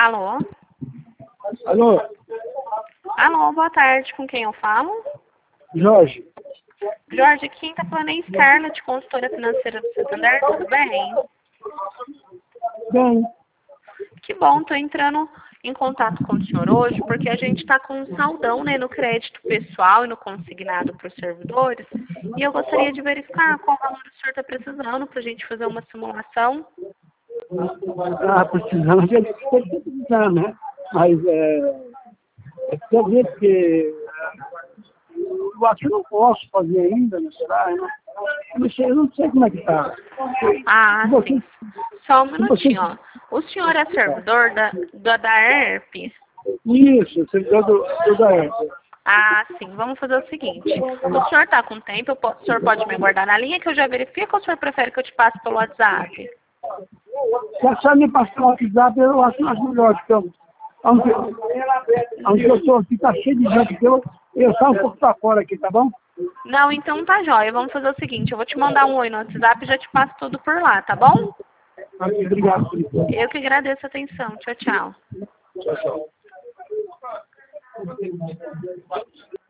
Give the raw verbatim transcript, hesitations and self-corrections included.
Alô? Alô, Alô, boa tarde. Com quem eu falo? Jorge. Jorge, quem tá falando é Scarlett, consultora financeira do Santander, tudo bem? Bem, Que bom, tô entrando em contato com o senhor hoje, porque a gente está com um saldão, né, no crédito pessoal e no consignado para os servidores, e eu gostaria de verificar qual valor o senhor está precisando para a gente fazer uma simulação. ah, precisando, de tem que precisar, né? Mas é, é quer dizer que é, eu acho que eu não posso fazer ainda, né? Será? Eu não, eu não sei, eu não sei como é que tá. Ah, Se você, sim. Só um se você, minutinho, ó. O senhor é servidor da, da, da E R P? isso, servidor do, do da época. Ah, sim. Vamos fazer o seguinte. O senhor está com tempo? Eu po- O senhor pode me aguardar na linha que eu já verifico ou o senhor prefere que eu te passe pelo WhatsApp? Se a senhora me passar o WhatsApp, eu acho, acho melhor, porque eu, onde, onde eu estou aqui tá cheio de gente, que eu, eu saio um pouco para fora aqui, tá bom? Não, então tá jóia. Vamos fazer o seguinte. Eu vou te mandar um oi no WhatsApp e já te passo tudo por lá, tá bom? Ok, obrigado por isso. Eu que agradeço a atenção. Tchau, tchau. Tchau, tchau.